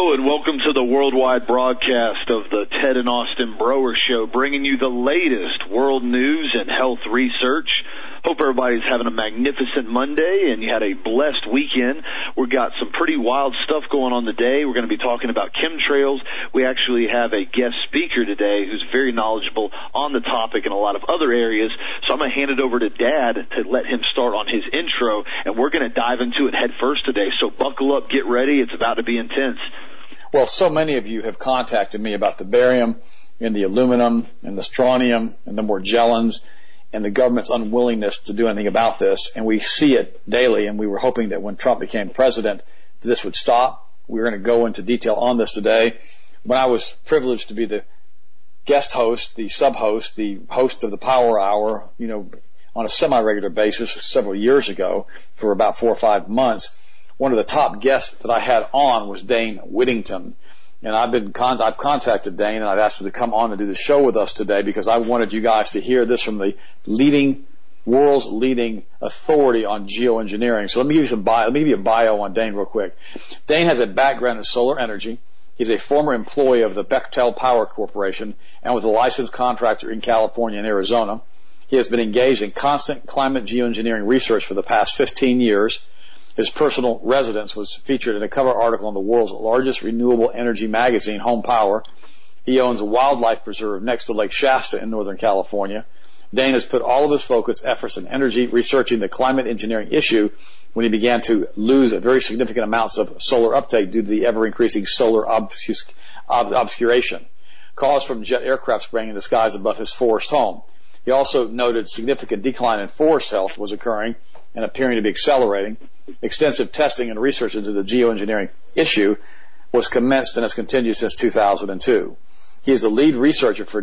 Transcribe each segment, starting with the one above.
Hello and welcome to the worldwide broadcast of the Ted and Austin Broer Show, bringing you the latest world news and health research. Hope everybody's having a magnificent Monday and you had a blessed weekend. We've got some pretty wild stuff going on today. We're going to be talking about chemtrails. We actually have a guest speaker today who's very knowledgeable on the topic and a lot of other areas. So I'm going to hand it over to Dad to let him start on his intro, and we're going to dive into it head first today. So buckle up, get ready. It's about to be intense. Well, so many of you have contacted me about the barium and the aluminum and the strontium and the Morgellons and the government's unwillingness to do anything about this. And we see it daily, and we were hoping that when Trump became president, this would stop. We're going to go into detail on this today. When I was privileged to be the guest host, the sub-host, the host of the Power Hour, on a semi-regular basis several years ago for about 4 or 5 months, one of the top guests that I had on was Dane Whittington. And I've contacted Dane, and I've asked him to come on and do the show with us today because I wanted you guys to hear this from the world's leading authority on geoengineering. So let me give you a bio on Dane real quick. Dane has a background in solar energy. He's a former employee of the Bechtel Power Corporation and was a licensed contractor in California and Arizona. He has been engaged in constant climate geoengineering research for the past 15 years. His personal residence was featured in a cover article in the world's largest renewable energy magazine, Home Power. He owns a wildlife preserve next to Lake Shasta in Northern California. Dane has put all of his focus, efforts, and energy researching the climate engineering issue when he began to lose very significant amounts of solar uptake due to the ever-increasing solar obscuration caused from jet aircraft spraying in the skies above his forest home. He also noted significant decline in forest health was occurring and appearing to be accelerating. Extensive testing and research into the geoengineering issue was commenced and has continued since 2002. He is the lead researcher for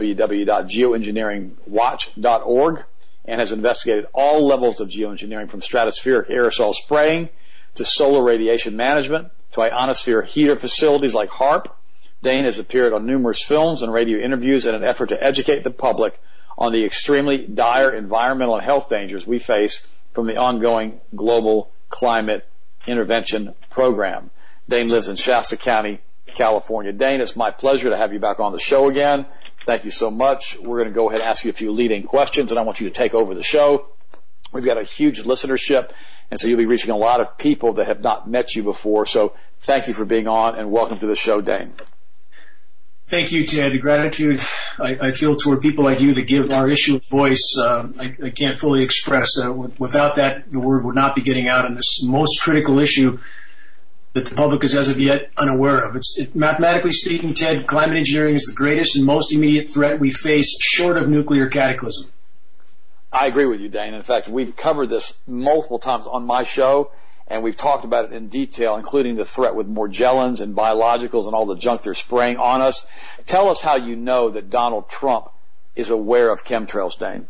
www.geoengineeringwatch.org and has investigated all levels of geoengineering from stratospheric aerosol spraying to solar radiation management to ionosphere heater facilities like HAARP. Dane has appeared on numerous films and radio interviews in an effort to educate the public on the extremely dire environmental and health dangers we face from the ongoing global climate intervention program. Dane lives in Shasta County, California. Dane, it's my pleasure to have you back on the show again. Thank you so much. We're going to go ahead and ask you a few leading questions, and I want you to take over the show. We've got a huge listenership, and so you'll be reaching a lot of people that have not met you before. So thank you for being on, and welcome to the show, Dane. Thank you, Ted. The gratitude I feel toward people like you that give our issue a voice, I can't fully express. Without that, the word would not be getting out on this most critical issue that the public is as of yet unaware of. Mathematically speaking, Ted, climate engineering is the greatest and most immediate threat we face short of nuclear cataclysm. I agree with you, Dane. In fact, we've covered this multiple times on my show, and we've talked about it in detail, including the threat with Morgellons and biologicals and all the junk they're spraying on us. Tell us how you know that Donald Trump is aware of chemtrails, Dane.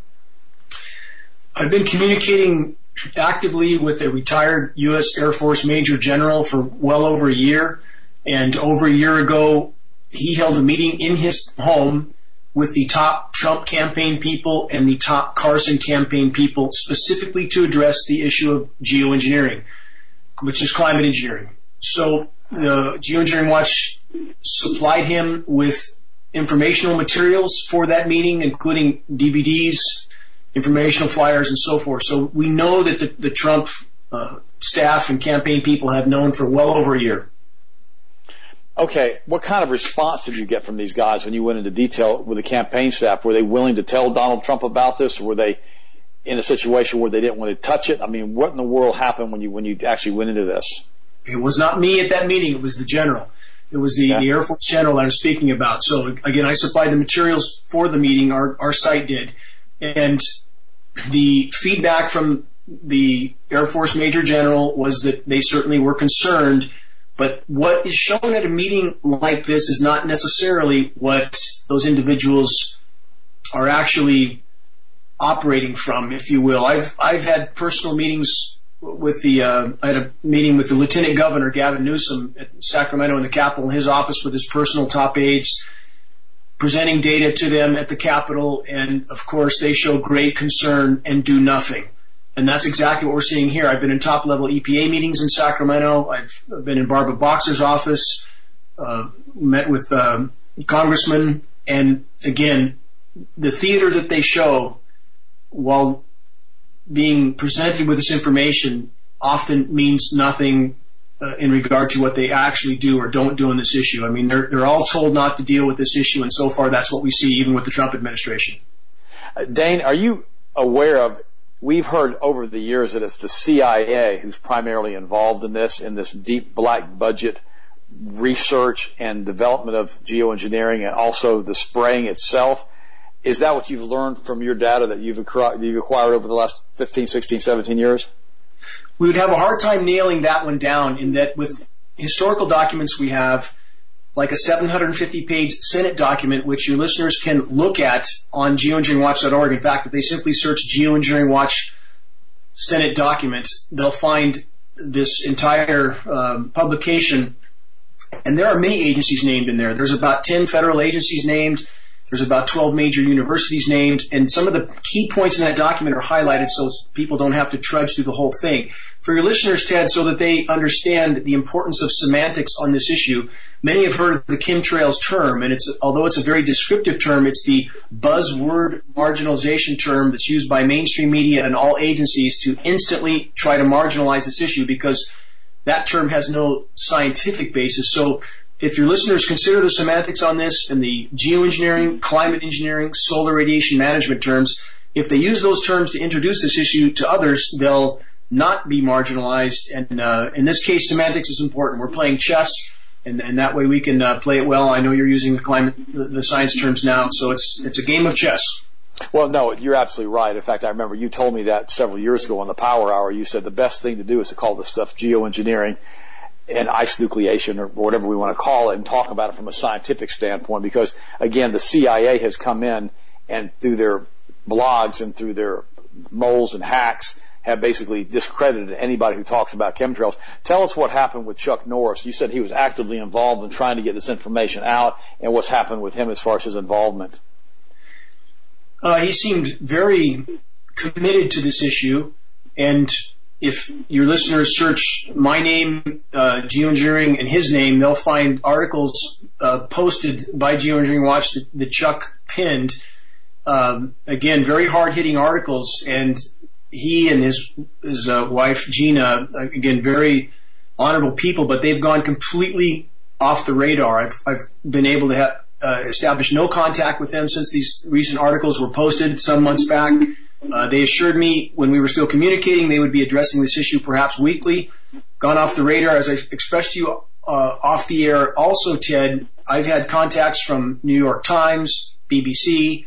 I've been communicating actively with a retired U.S. Air Force Major General for well over a year. And over a year ago, he held a meeting in his home with the top Trump campaign people and the top Carson campaign people specifically to address the issue of geoengineering, which is climate engineering. So the Geoengineering Watch supplied him with informational materials for that meeting, including DVDs, informational flyers, and so forth. So we know that the Trump staff and campaign people have known for well over a year. Okay, what kind of response did you get from these guys when you went into detail with the campaign staff? Were they willing to tell Donald Trump about this, or were they in a situation where they didn't want to touch it? I mean, what in the world happened when you actually went into this? It was not me at that meeting. It was the general. It was the Air Force general that I'm speaking about. So, again, I supplied the materials for the meeting. Our site did. And the feedback from the Air Force Major General was that they certainly were concerned. But what is shown at a meeting like this is not necessarily what those individuals are actually operating from, if you will. I've had personal meetings with I had a meeting with the Lieutenant Governor, Gavin Newsom, at Sacramento in the Capitol, in his office with his personal top aides, presenting data to them at the Capitol, and of course they show great concern and do nothing. And that's exactly what we're seeing here. I've been in top-level EPA meetings in Sacramento. I've been in Barbara Boxer's office. met with congressmen, and again, the theater that they show while being presented with this information often means nothing in regard to what they actually do or don't do on this issue. I mean, they're all told not to deal with this issue, and so far that's what we see even with the Trump administration. Dane, are you aware of, we've heard over the years that it's the CIA who's primarily involved in this deep black budget research and development of geoengineering and also the spraying itself. Is that what you've learned from your data that you've acquired over the last 15, 16, 17 years? We would have a hard time nailing that one down, in that with historical documents we have, like a 750-page Senate document, which your listeners can look at on geoengineeringwatch.org. In fact, if they simply search Geoengineering Watch Senate documents, they'll find this entire publication. And there are many agencies named in there. There's about 10 federal agencies named. There's about 12 major universities named. And some of the key points in that document are highlighted so people don't have to trudge through the whole thing. For your listeners, Ted, so that they understand the importance of semantics on this issue, many have heard of the chemtrails term, and although it's a very descriptive term, it's the buzzword marginalization term that's used by mainstream media and all agencies to instantly try to marginalize this issue, because that term has no scientific basis. So if your listeners consider the semantics on this and the geoengineering, climate engineering, solar radiation management terms, if they use those terms to introduce this issue to others, they'll not be marginalized. And in this case, semantics is important. We're playing chess, and that way we can play it well. I know you're using the science terms now, so it's a game of chess. Well, no, you're absolutely right. In fact, I remember you told me that several years ago on the Power Hour. You said the best thing to do is to call this stuff geoengineering and ice nucleation, or whatever we want to call it, and talk about it from a scientific standpoint, because, again, the CIA has come in and through their blogs and through their moles and hacks have basically discredited anybody who talks about chemtrails. Tell us what happened with Chuck Norris. You said he was actively involved in trying to get this information out, and what's happened with him as far as his involvement. He seemed very committed to this issue, and if your listeners search my name, geoengineering, and his name, they'll find articles posted by Geoengineering Watch that Chuck pinned. Again, very hard-hitting articles, and he and his wife, Gina, again, very honorable people, but they've gone completely off the radar. I've been able to establish no contact with them since these recent articles were posted some months back. They assured me when we were still communicating they would be addressing this issue perhaps weekly. Gone off the radar. As I expressed to you off the air also, Ted, I've had contacts from New York Times, BBC,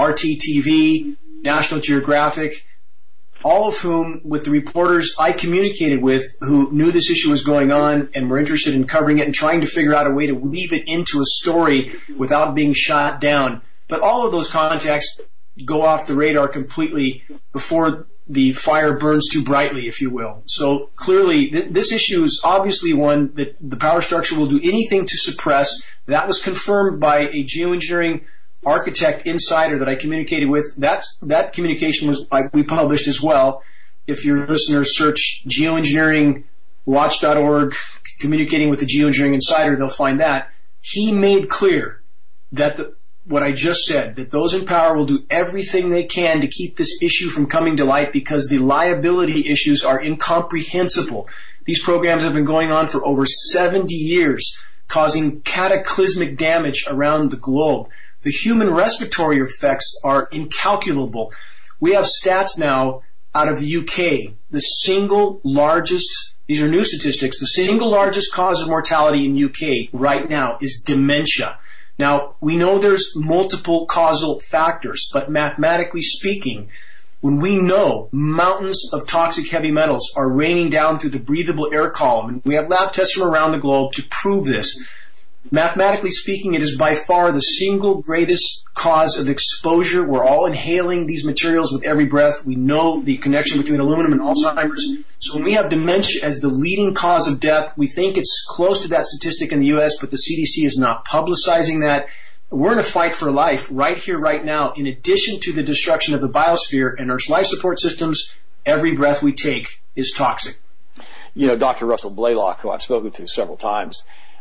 RTTV, National Geographic, all of whom, with the reporters I communicated with who knew this issue was going on and were interested in covering it and trying to figure out a way to weave it into a story without being shot down. But all of those contacts go off the radar completely before the fire burns too brightly, if you will. So clearly, this issue is obviously one that the power structure will do anything to suppress. That was confirmed by a geoengineering architect insider that I communicated with. That communication we published as well. If your listeners search geoengineeringwatch.org, communicating with the geoengineering insider, they'll find that. He made clear that what I just said, that those in power will do everything they can to keep this issue from coming to light because the liability issues are incomprehensible. These programs have been going on for over 70 years, causing cataclysmic damage around the globe. The human respiratory effects are incalculable. We have stats now out of the UK. The single largest, these are new statistics, the single largest cause of mortality in UK right now is dementia. Now, we know there's multiple causal factors, but mathematically speaking, when we know mountains of toxic heavy metals are raining down through the breathable air column, and we have lab tests from around the globe to prove this, mathematically speaking, it is by far the single greatest cause of exposure. We're all inhaling these materials with every breath. We know the connection between aluminum and Alzheimer's. So when we have dementia as the leading cause of death, we think it's close to that statistic in the U.S., but the CDC is not publicizing that. We're in a fight for life right here, right now, in addition to the destruction of the biosphere and our life support systems. Every breath we take is toxic. You know, Dr. Russell Blaylock, who I've spoken to several times,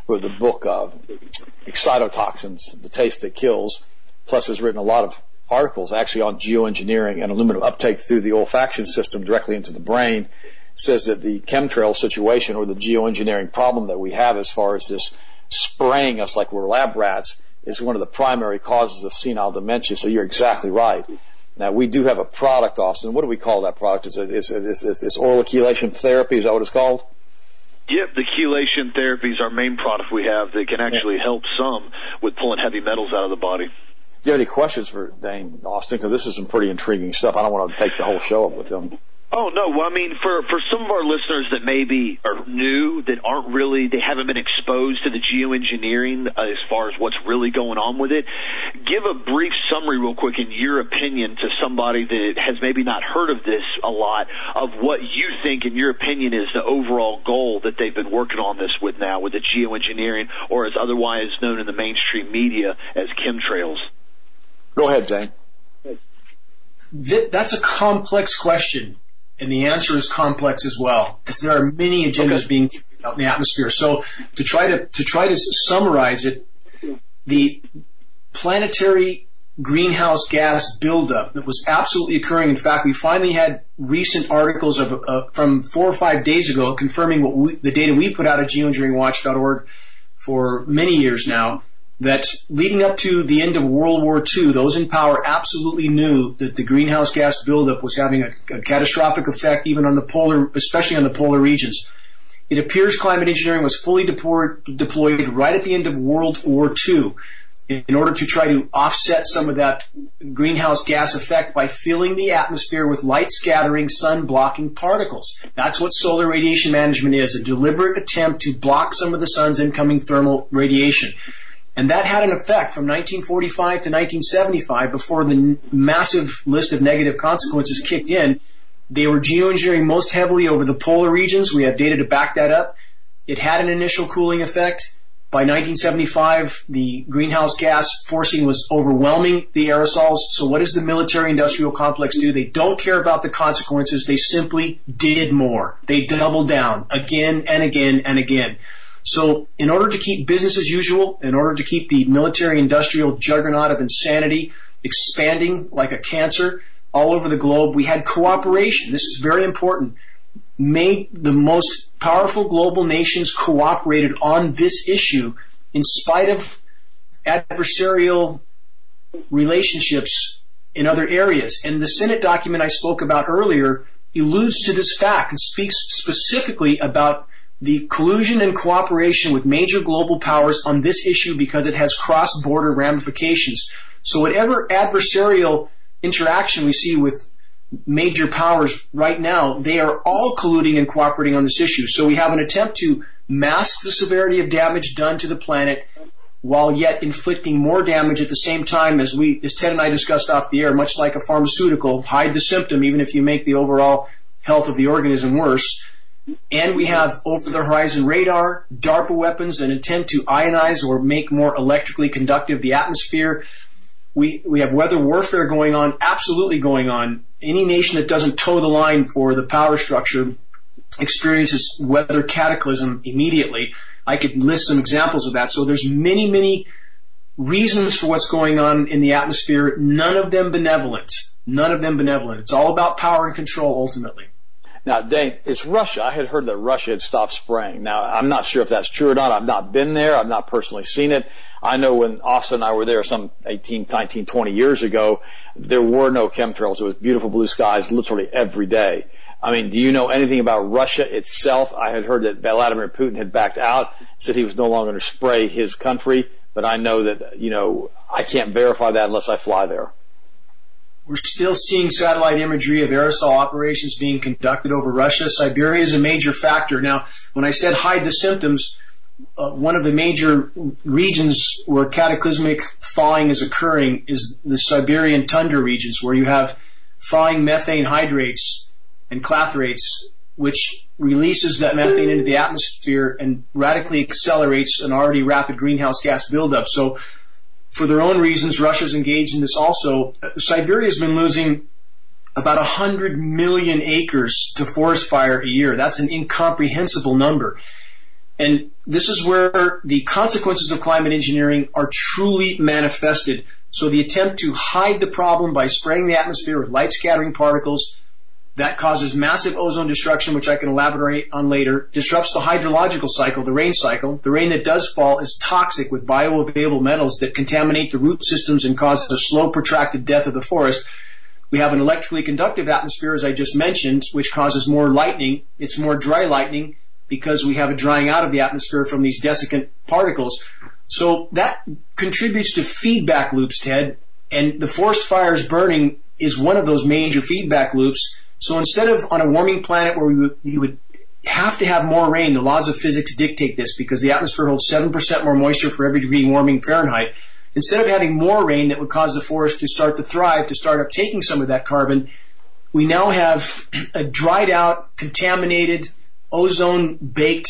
wrote the book Excitotoxins, The Taste That Kills, plus has written a lot of articles actually on geoengineering and aluminum uptake through the olfaction system directly into the brain. Says that the chemtrail situation or the geoengineering problem that we have as far as this spraying us like we're lab rats is one of the primary causes of senile dementia. So you're exactly right. Now, we do have a product, Austin. What do we call that product? Is oral chelation therapy? Is that what it's called? Yep, the chelation therapy is our main product we have that can actually help some with pulling heavy metals out of the body. Do you have any questions for Dane, Austin? Because this is some pretty intriguing stuff. I don't want to take the whole show up with him. Oh, no. Well, I mean, for some of our listeners that maybe are new, that aren't really, they haven't been exposed to the geoengineering as far as what's really going on with it, give a brief summary real quick in your opinion to somebody that has maybe not heard of this a lot of what you think, in your opinion, is the overall goal that they've been working on this with now with the geoengineering, or as otherwise known in the mainstream media as chemtrails. Go ahead, Jane. That's a complex question. And the answer is complex as well, because there are many agendas being out in the atmosphere. So to try to summarize it, the planetary greenhouse gas buildup that was absolutely occurring. In fact, we finally had recent articles from 4 or 5 days ago confirming the data we put out at geoengineeringwatch.org for many years now, that leading up to the end of World War II, those in power absolutely knew that the greenhouse gas buildup was having a catastrophic effect even on especially on the polar regions. It appears climate engineering was fully deployed right at the end of World War II in order to try to offset some of that greenhouse gas effect by filling the atmosphere with light-scattering, sun-blocking particles. That's what solar radiation management is, a deliberate attempt to block some of the sun's incoming thermal radiation. And that had an effect from 1945 to 1975 before the massive list of negative consequences kicked in. They were geoengineering most heavily over the polar regions. We have data to back that up. It had an initial cooling effect. By 1975, the greenhouse gas forcing was overwhelming the aerosols. So what does the military-industrial complex do? They don't care about the consequences. They simply did more. They doubled down again and again and again. So in order to keep business as usual, in order to keep the military-industrial juggernaut of insanity expanding like a cancer all over the globe, we had cooperation. This is very important. The most powerful global nations cooperated on this issue in spite of adversarial relationships in other areas. And the Senate document I spoke about earlier alludes to this fact and speaks specifically about the collusion and cooperation with major global powers on this issue because it has cross-border ramifications. So whatever adversarial interaction we see with major powers right now, they are all colluding and cooperating on this issue. So we have an attempt to mask the severity of damage done to the planet while yet inflicting more damage at the same time, as Ted and I discussed off the air, much like a pharmaceutical, hide the symptom even if you make the overall health of the organism worse. And we have over-the-horizon radar, DARPA weapons that intend to ionize or make more electrically conductive the atmosphere. We have weather warfare going on, absolutely going on. Any nation that doesn't toe the line for the power structure experiences weather cataclysm immediately. I could list some examples of that. So there's many, many reasons for what's going on in the atmosphere, none of them benevolent. None of them benevolent. It's all about power and control ultimately. Now, Dane, it's Russia. I had heard that Russia had stopped spraying. Now, I'm not sure if that's true or not. I've not been there. I've not personally seen it. I know when Austin and I were there some 18, 19, 20 years ago, there were no chemtrails. It was beautiful blue skies literally every day. I mean, do you know anything about Russia itself? I had heard that Vladimir Putin had backed out, said he was no longer going to spray his country, but I know that, I can't verify that unless I fly there. We're still seeing satellite imagery of aerosol operations being conducted over Russia. Siberia is a major factor. Now, when I said hide the symptoms, one of the major regions where cataclysmic thawing is occurring is the Siberian tundra regions, where you have thawing methane hydrates and clathrates, which releases that methane into the atmosphere and radically accelerates an already rapid greenhouse gas buildup. So for their own reasons, Russia's engaged in this also. Siberia's been losing about 100 million acres to forest fire a year. That's an incomprehensible number. And this is where the consequences of climate engineering are truly manifested. So the attempt to hide the problem by spraying the atmosphere with light scattering particles, that causes massive ozone destruction, which I can elaborate on later, disrupts the hydrological cycle, the rain cycle. The rain that does fall is toxic with bioavailable metals that contaminate the root systems and cause a slow, protracted death of the forest. We have an electrically conductive atmosphere, as I just mentioned, which causes more lightning. It's more dry lightning because we have a drying out of the atmosphere from these desiccant particles. So that contributes to feedback loops, Ted, and the forest fires burning is one of those major feedback loops. So instead of on a warming planet where you would have to have more rain, the laws of physics dictate this because the atmosphere holds 7% more moisture for every degree warming Fahrenheit. Instead of having more rain that would cause the forest to start to thrive, to start uptaking some of that carbon, we now have a dried out, contaminated, ozone-baked,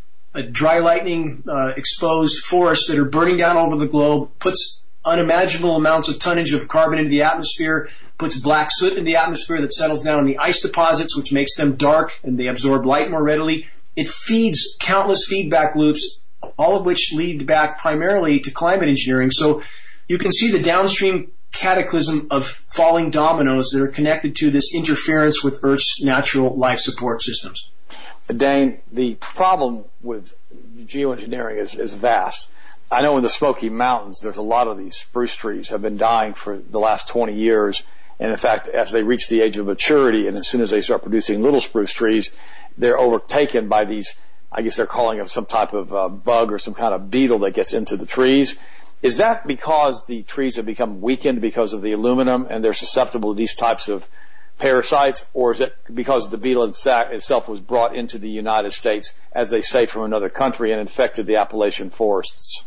dry lightning exposed forests that are burning down all over the globe, puts unimaginable amounts of tonnage of carbon into the atmosphere, puts black soot in the atmosphere that settles down in the ice deposits, which makes them dark and they absorb light more readily. It feeds countless feedback loops, all of which lead back primarily to climate engineering. So you can see the downstream cataclysm of falling dominoes that are connected to this interference with Earth's natural life support systems. Dane, the problem with geoengineering is vast. I know in the Smoky Mountains there's a lot of these spruce trees have been dying for the last 20 years. And in fact, as they reach the age of maturity and as soon as they start producing little spruce trees, they're overtaken by these, I guess they're calling them some type of bug or some kind of beetle that gets into the trees. Is that because the trees have become weakened because of the aluminum and they're susceptible to these types of parasites, or is it because the beetle itself was brought into the United States, as they say, from another country and infected the Appalachian forests?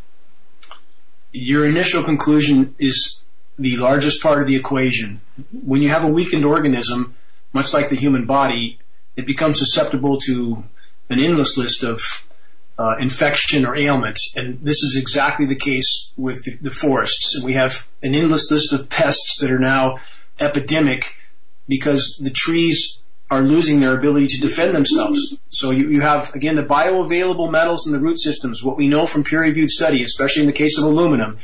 Your initial conclusion is the largest part of the equation. When you have a weakened organism, much like the human body, it becomes susceptible to an endless list of infection or ailments, and this is exactly the case with the forests. We have an endless list of pests that are now epidemic because the trees are losing their ability to defend themselves. So you have, again, the bioavailable metals in the root systems, what we know from peer-reviewed study, especially in the case of aluminum.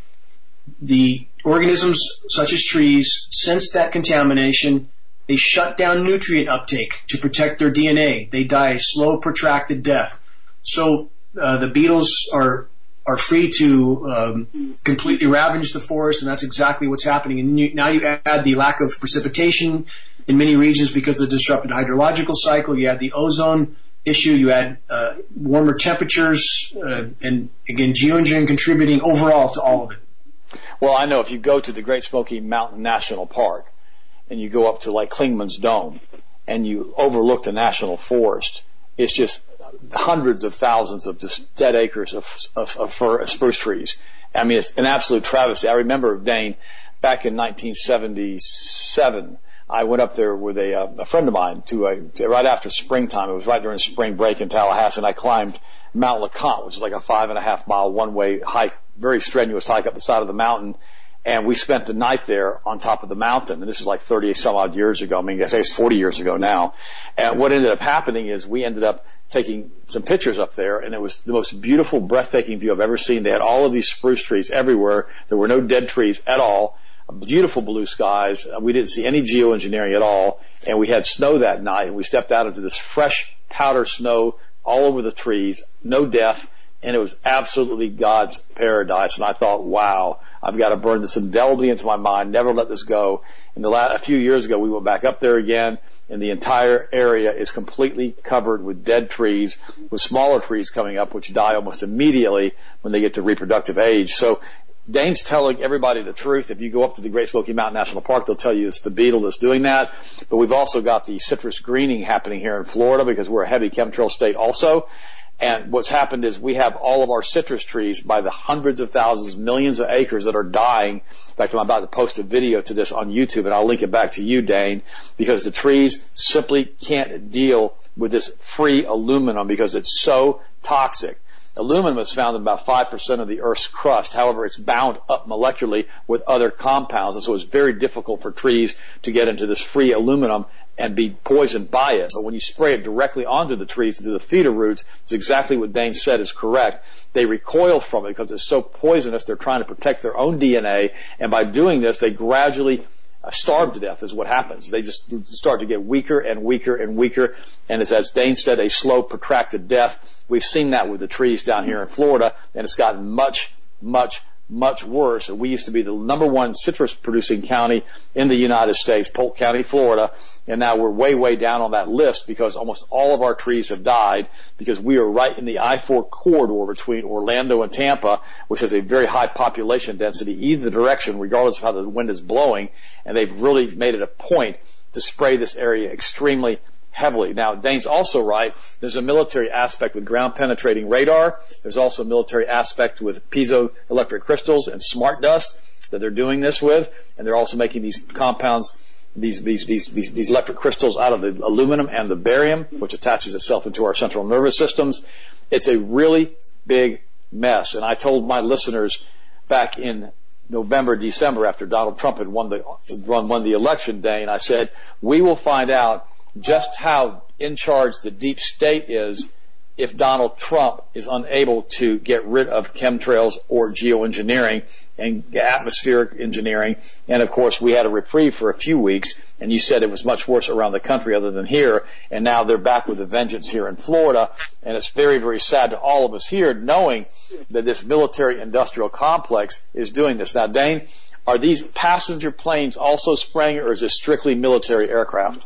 The organisms, such as trees, sense that contamination. They shut down nutrient uptake to protect their DNA. They die a slow, protracted death. So the beetles are free to completely ravage the forest, and that's exactly what's happening. And now you add the lack of precipitation in many regions because of the disrupted hydrological cycle. You add the ozone issue. You add warmer temperatures, and again, geoengineering contributing overall to all of it. Well, I know if you go to the Great Smoky Mountain National Park and you go up to like Klingman's Dome and you overlook the national forest, it's just hundreds of thousands of just dead acres of spruce trees. I mean, it's an absolute travesty. I remember, Dane, back in 1977, I went up there with a friend of mine right after springtime. It was right during spring break in Tallahassee, and I climbed Mount LeConte, which is like a 5.5 mile one-way hike, very strenuous hike up the side of the mountain. And we spent the night there on top of the mountain. And this is like 30 some odd years ago. I mean, I say it's 40 years ago now. And what ended up happening is we ended up taking some pictures up there, and it was the most beautiful, breathtaking view I've ever seen. They had all of these spruce trees everywhere. There were no dead trees at all. Beautiful blue skies. We didn't see any geoengineering at all. And we had snow that night, and we stepped out into this fresh powder snow all over the trees, no death. And it was absolutely God's paradise. And I thought, wow, I've got to burn this indelibly into my mind, never let this go. And a few years ago, we went back up there again, and the entire area is completely covered with dead trees, with smaller trees coming up, which die almost immediately when they get to reproductive age. So Dane's telling everybody the truth. If you go up to the Great Smoky Mountain National Park, they'll tell you it's the beetle that's doing that. But we've also got the citrus greening happening here in Florida because we're a heavy chemtrail state also. And what's happened is we have all of our citrus trees by the hundreds of thousands, millions of acres that are dying. In fact, I'm about to post a video to this on YouTube, and I'll link it back to you, Dane, because the trees simply can't deal with this free aluminum because it's so toxic. Aluminum is found in about 5% of the Earth's crust. However, it's bound up molecularly with other compounds, and so it's very difficult for trees to get into this free aluminum and be poisoned by it. But when you spray it directly onto the trees, into the feeder roots, it's exactly what Dane said is correct. They recoil from it because it's so poisonous. They're trying to protect their own DNA, and by doing this, they gradually starve to death is what happens. They just start to get weaker and weaker and weaker, and it's, as Dane said, a slow, protracted death. We've seen that with the trees down here in Florida, and it's gotten much, much, much worse. We used to be the number one citrus producing county in the United States, Polk County, Florida, and now we're way, way down on that list because almost all of our trees have died because we are right in the I-4 corridor between Orlando and Tampa, which has a very high population density either direction, regardless of how the wind is blowing, and they've really made it a point to spray this area extremely heavily. Now, Dane's also right. There's a military aspect with ground-penetrating radar. There's also a military aspect with piezoelectric crystals and smart dust that they're doing this with, and they're also making these compounds, these electric crystals out of the aluminum and the barium, which attaches itself into our central nervous systems. It's a really big mess, and I told my listeners back in November, December, after Donald Trump had won the election, Dane, I said, we will find out just how in charge the deep state is if Donald Trump is unable to get rid of chemtrails or geoengineering and atmospheric engineering. And of course, we had a reprieve for a few weeks, and you said it was much worse around the country other than here, and now they're back with a vengeance here in Florida, and it's very, very sad to all of us here knowing that this military-industrial complex is doing this. Now, Dane, are these passenger planes also spraying, or is it strictly military aircraft?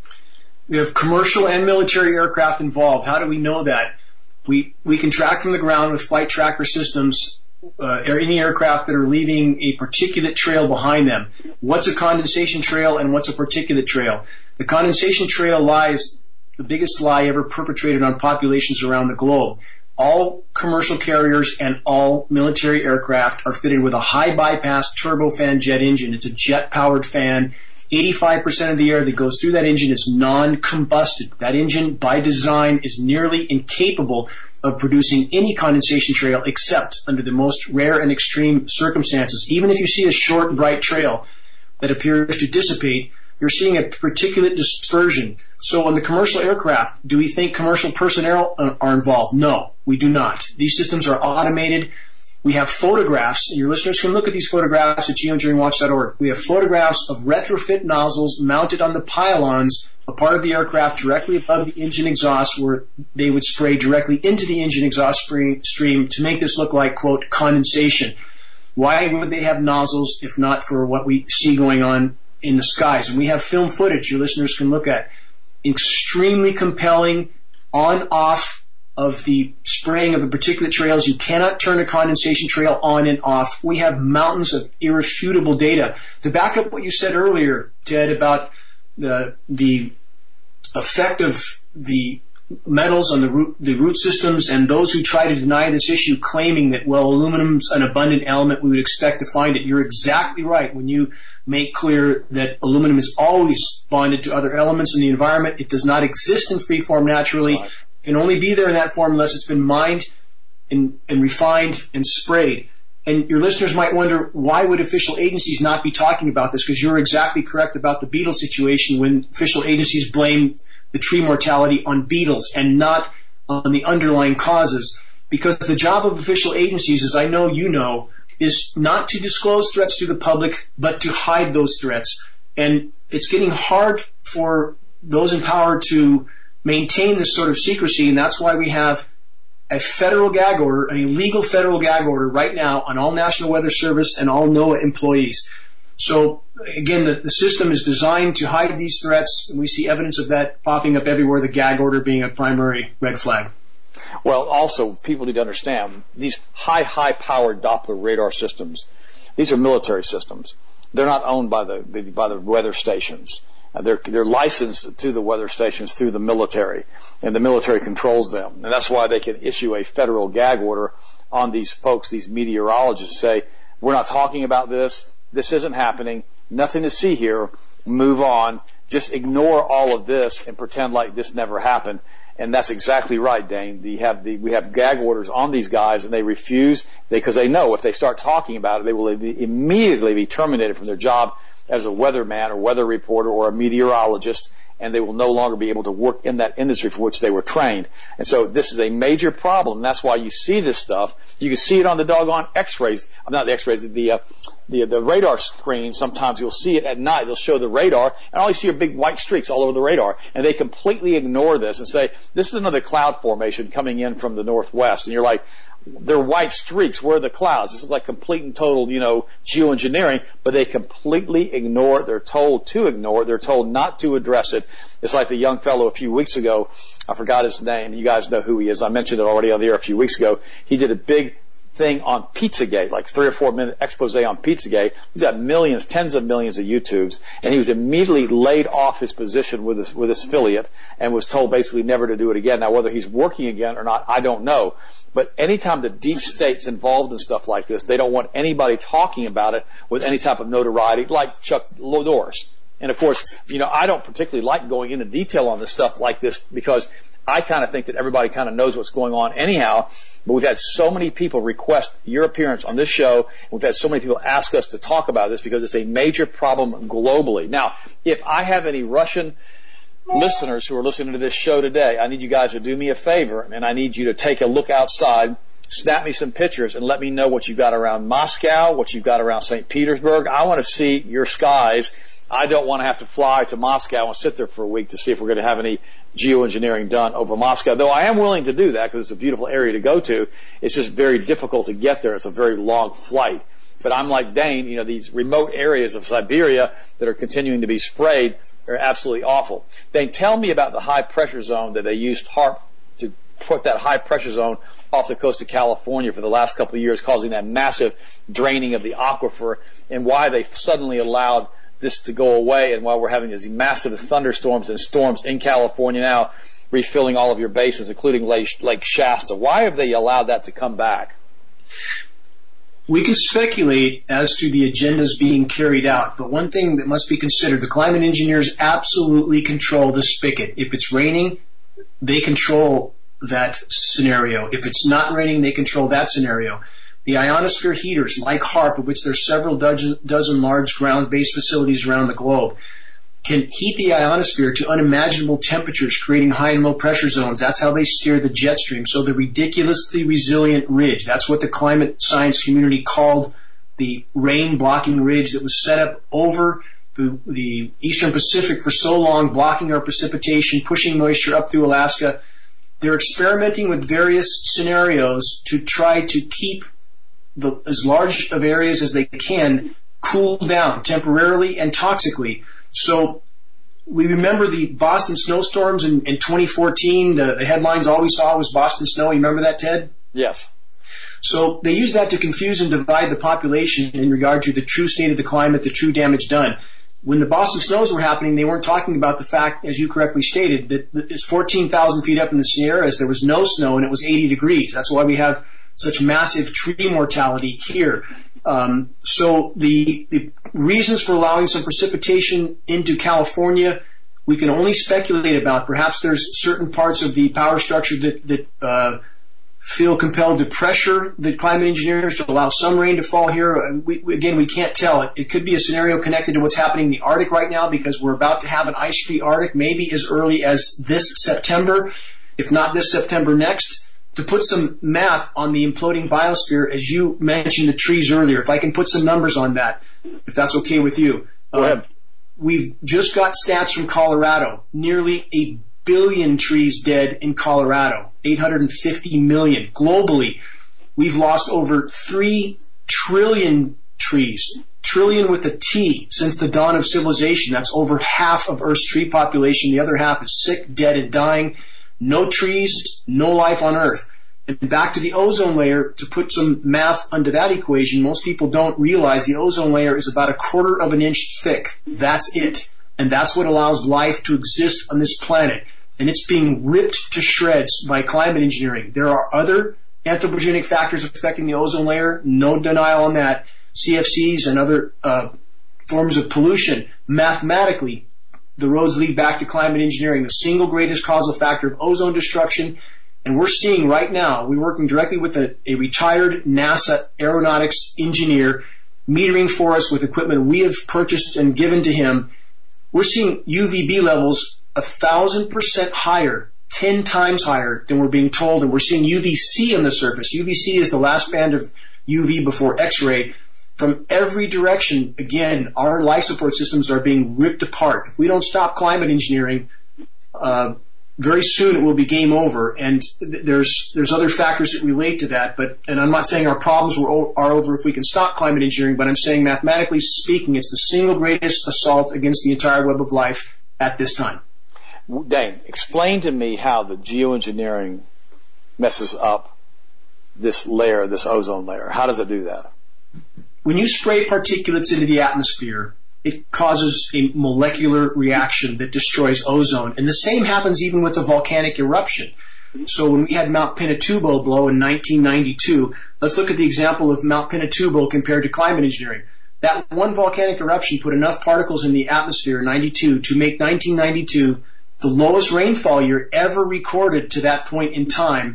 We have commercial and military aircraft involved. How do we know that? We can track from the ground with flight tracker systems any aircraft that are leaving a particulate trail behind them. What's a condensation trail and what's a particulate trail? The condensation trail lies the biggest lie ever perpetrated on populations around the globe. All commercial carriers and all military aircraft are fitted with a high bypass turbofan jet engine. It's a jet-powered fan. 85% of the air that goes through that engine is non-combusted. That engine, by design, is nearly incapable of producing any condensation trail except under the most rare and extreme circumstances. Even if you see a short, bright trail that appears to dissipate, you're seeing a particulate dispersion. So on the commercial aircraft, do we think commercial personnel are involved? No, we do not. These systems are automated. We have photographs, and your listeners can look at these photographs at geoengineeringwatch.org. We have photographs of retrofit nozzles mounted on the pylons, a part of the aircraft directly above the engine exhaust, where they would spray directly into the engine exhaust stream to make this look like, quote, condensation. Why would they have nozzles if not for what we see going on in the skies? And we have film footage your listeners can look at. Extremely compelling on-off of the spraying of the particulate trails. You cannot turn a condensation trail on and off. We have mountains of irrefutable data. To back up what you said earlier, Ted, about the effect of the metals on the root systems and those who try to deny this issue claiming that, well, aluminum's an abundant element, we would expect to find it. You're exactly right when you make clear that aluminum is always bonded to other elements in the environment. It does not exist in free form naturally. Right. Can only be there in that form unless it's been mined and refined and sprayed. And your listeners might wonder, why would official agencies not be talking about this? Because you're exactly correct about the beetle situation when official agencies blame the tree mortality on beetles and not on the underlying causes. Because the job of official agencies, as I know you know, is not to disclose threats to the public, but to hide those threats. And it's getting hard for those in power to maintain this sort of secrecy, and that's why we have a federal gag order, an illegal federal gag order right now on all National Weather Service and all NOAA employees. So, again, the system is designed to hide these threats, and we see evidence of that popping up everywhere, the gag order being a primary red flag. Well, also, people need to understand, these high-powered Doppler radar systems, these are military systems. They're not owned by the weather stations. They're licensed to the weather stations through the military, and the military controls them. And that's why they can issue a federal gag order on these folks, these meteorologists, say, we're not talking about this, this isn't happening, nothing to see here, move on, just ignore all of this and pretend like this never happened. And that's exactly right, Dane. We have gag orders on these guys, and they refuse because they know if they start talking about it, they will immediately be terminated from their job as a weatherman or weather reporter or a meteorologist, and they will no longer be able to work in that industry for which they were trained. And so this is a major problem. That's why you see this stuff. You can see it on the doggone X-rays. Not the X-rays, the radar screen. Sometimes you'll see it at night. They'll show the radar, and all you see are big white streaks all over the radar. And they completely ignore this and say, this is another cloud formation coming in from the northwest. And you're like, they're white streaks. Where are the clouds? This is like complete and total, geoengineering, but they completely ignore it. They're told to ignore it. They're told not to address it. It's like the young fellow a few weeks ago. I forgot his name. You guys know who he is. I mentioned it already on the air a few weeks ago. He did a big thing on Pizzagate, like 3 or 4 minute expose on Pizzagate. He's got millions, tens of millions of YouTubes, and he was immediately laid off his position with his affiliate and was told basically never to do it again. Now, whether he's working again or not, I don't know. But anytime the deep state's involved in stuff like this, they don't want anybody talking about it with any type of notoriety, like Chuck Norris. And of course, I don't particularly like going into detail on this stuff like this because I kind of think that everybody kind of knows what's going on anyhow. But we've had so many people request your appearance on this show. We've had so many people ask us to talk about this because it's a major problem globally. Now, if I have any Russian listeners who are listening to this show today, I need you guys to do me a favor, and I need you to take a look outside, snap me some pictures, and let me know what you've got around Moscow, what you've got around St. Petersburg. I want to see your skies. I don't want to have to fly to Moscow and sit there for a week to see if we're going to have any geoengineering done over Moscow, though I am willing to do that because it's a beautiful area to go to. It's just very difficult to get there. It's a very long flight. But I'm like Dane, these remote areas of Siberia that are continuing to be sprayed are absolutely awful. Dane, tell me about the high pressure zone that they used HAARP to put that high pressure zone off the coast of California for the last couple of years, causing that massive draining of the aquifer, and why they suddenly allowed this to go away, and why we're having these massive thunderstorms and storms in California now, refilling all of your basins, including Lake Shasta. Why have they allowed that to come back? We can speculate as to the agendas being carried out, but one thing that must be considered, the climate engineers absolutely control the spigot. If it's raining, they control that scenario. If it's not raining, they control that scenario. The ionosphere heaters, like HAARP, of which there are several dozen large ground-based facilities around the globe, can heat the ionosphere to unimaginable temperatures, creating high and low pressure zones. That's how they steer the jet stream. So the ridiculously resilient ridge, that's what the climate science community called the rain-blocking ridge that was set up over the eastern Pacific for so long, blocking our precipitation, pushing moisture up through Alaska. They're experimenting with various scenarios to try to keep as large of areas as they can cool down temporarily and toxically. So we remember the Boston snowstorms in 2014. The headlines all we saw was Boston snow. You remember that, Ted? Yes. So they used that to confuse and divide the population in regard to the true state of the climate, the true damage done. When the Boston snows were happening, they weren't talking about the fact, as you correctly stated, that it's 14,000 feet up in the Sierras. There was no snow and it was 80 degrees. That's why we have such massive tree mortality here. So the reasons for allowing some precipitation into California, we can only speculate about. Perhaps there's certain parts of the power structure that feel compelled to pressure the climate engineers to allow some rain to fall here. We can't tell. It could be a scenario connected to what's happening in the Arctic right now, because we're about to have an ice-free Arctic maybe as early as this September, if not this September next. To put some math on the imploding biosphere, as you mentioned the trees earlier, if I can put some numbers on that, if that's okay with you. Go ahead. We've just got stats from Colorado. Nearly 1 billion trees dead in Colorado. 850 million. Globally, we've lost over 3 trillion trees. Trillion with a T since the dawn of civilization. That's over half of Earth's tree population. The other half is sick, dead, and dying. No trees, no life on Earth. And back to the ozone layer, to put some math under that equation, most people don't realize the ozone layer is about 1/4 of an inch thick. That's it. And that's what allows life to exist on this planet. And it's being ripped to shreds by climate engineering. There are other anthropogenic factors affecting the ozone layer, no denial on that. CFCs and other forms of pollution, mathematically, the roads lead back to climate engineering, the single greatest causal factor of ozone destruction. And we're seeing right now, we're working directly with a retired NASA aeronautics engineer, metering for us with equipment we have purchased and given to him. We're seeing UVB levels 1,000% higher, 10 times higher than we're being told, and we're seeing UVC on the surface. UVC is the last band of UV before X-ray. From every direction, again, our life support systems are being ripped apart. If we don't stop climate engineering, very soon it will be game over. And there's other factors that relate to that. And I'm not saying our problems are over if we can stop climate engineering, but I'm saying mathematically speaking, it's the single greatest assault against the entire web of life at this time. Dane, explain to me how the geoengineering messes up this layer, this ozone layer. How does it do that? When you spray particulates into the atmosphere, it causes a molecular reaction that destroys ozone. And the same happens even with a volcanic eruption. So when we had Mount Pinatubo blow in 1992, let's look at the example of Mount Pinatubo compared to climate engineering. That one volcanic eruption put enough particles in the atmosphere in 92 to make 1992 the lowest rainfall year ever recorded to that point in time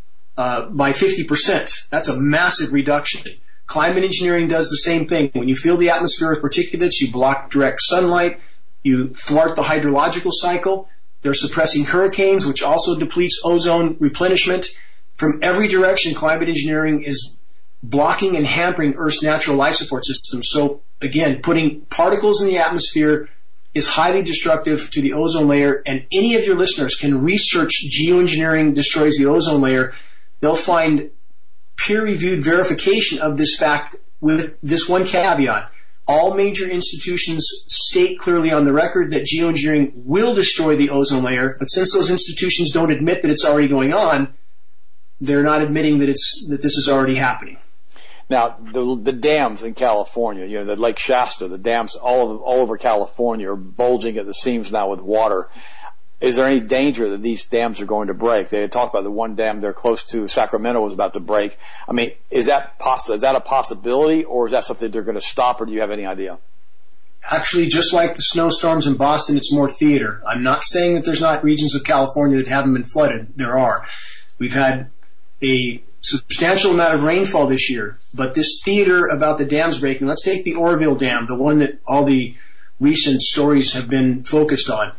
by 50%. That's a massive reduction. Climate engineering does the same thing. When you fill the atmosphere with particulates, you block direct sunlight, you thwart the hydrological cycle. They're suppressing hurricanes, which also depletes ozone replenishment. From every direction, climate engineering is blocking and hampering Earth's natural life support system. So, again, putting particles in the atmosphere is highly destructive to the ozone layer, and any of your listeners can research geoengineering destroys the ozone layer. They'll find peer-reviewed verification of this fact with this one caveat. All major institutions state clearly on the record that geoengineering will destroy the ozone layer, but since those institutions don't admit that it's already going on, they're not admitting that this is already happening. Now, the dams in California, the Lake Shasta, the dams all over California are bulging at the seams now with water. Is there any danger that these dams are going to break? They had talked about the one dam there close to Sacramento was about to break. I mean, is that a possibility, or is that something they're going to stop, or do you have any idea? Actually, just like the snowstorms in Boston, it's more theater. I'm not saying that there's not regions of California that haven't been flooded. There are. We've had a substantial amount of rainfall this year, but this theater about the dams breaking, let's take the Oroville Dam, the one that all the recent stories have been focused on.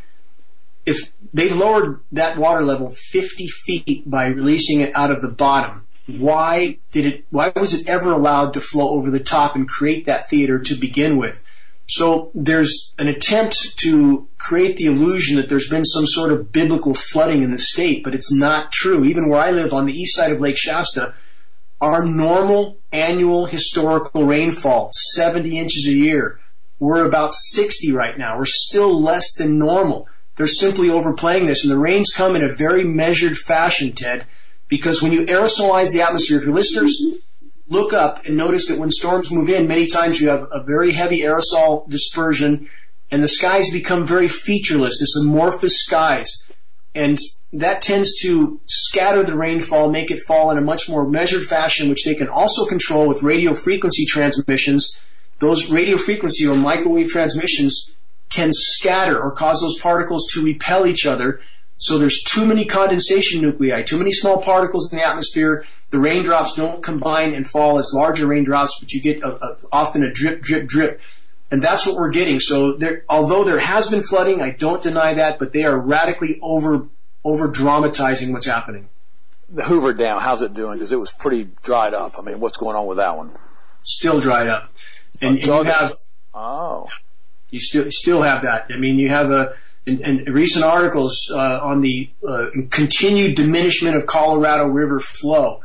If they've lowered that water level 50 feet by releasing it out of the bottom, why was it ever allowed to flow over the top and create that theater to begin with? So there's an attempt to create the illusion that there's been some sort of biblical flooding in the state, but it's not true. Even where I live on the east side of Lake Shasta, our normal annual historical rainfall, 70 inches a year, we're about 60 right now. We're still less than normal. They're simply overplaying this, and the rains come in a very measured fashion, Ted, because when you aerosolize the atmosphere, if your listeners look up and notice that when storms move in, many times you have a very heavy aerosol dispersion, and the skies become very featureless, this amorphous skies, and that tends to scatter the rainfall, make it fall in a much more measured fashion, which they can also control with radio frequency transmissions. Those radio frequency or microwave transmissions can scatter or cause those particles to repel each other. So there's too many condensation nuclei, too many small particles in the atmosphere. The raindrops don't combine and fall as larger raindrops, but you get often a drip, drip, drip. And that's what we're getting. So although there has been flooding, I don't deny that, but they are radically over-dramatizing what's happening. The Hoover Dam, how's it doing? Because it was pretty dried up. I mean, what's going on with that one? Still dried up. And you have... Oh. You still have that. I mean, you have in recent articles on the continued diminishment of Colorado River flow.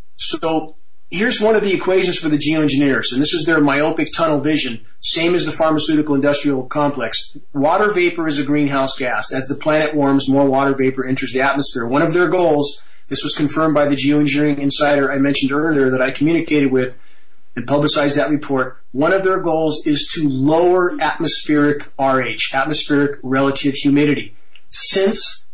So here's one of the equations for the geoengineers, and this is their myopic tunnel vision, same as the pharmaceutical industrial complex. Water vapor is a greenhouse gas. As the planet warms, more water vapor enters the atmosphere. One of their goals, this was confirmed by the geoengineering insider I mentioned earlier that I communicated with and publicized that report, one of their goals is to lower atmospheric RH, atmospheric relative humidity. Since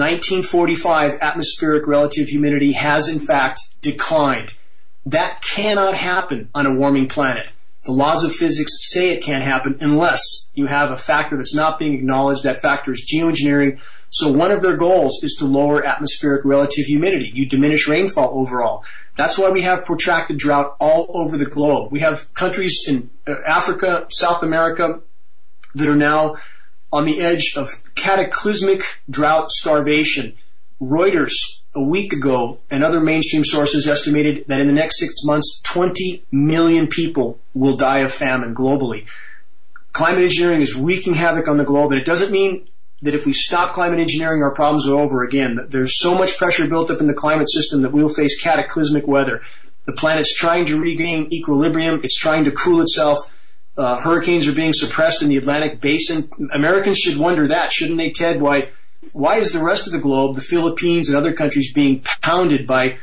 1945, atmospheric relative humidity has in fact declined. That cannot happen on a warming planet. The laws of physics say it can't happen unless you have a factor that's not being acknowledged. That factor is geoengineering. So one of their goals is to lower atmospheric relative humidity. You diminish rainfall overall. That's why we have protracted drought all over the globe. We have countries in Africa, South America that are now on the edge of cataclysmic drought starvation. Reuters a week ago and other mainstream sources estimated that in the next 6 months, 20 million people will die of famine globally. Climate engineering is wreaking havoc on the globe, and it doesn't mean that if we stop climate engineering, our problems are over again. There's so much pressure built up in the climate system that we'll face cataclysmic weather. The planet's trying to regain equilibrium. It's trying to cool itself. Hurricanes are being suppressed in the Atlantic basin. Americans should wonder that, shouldn't they, Ted? Why is the rest of the globe, the Philippines and other countries, being pounded by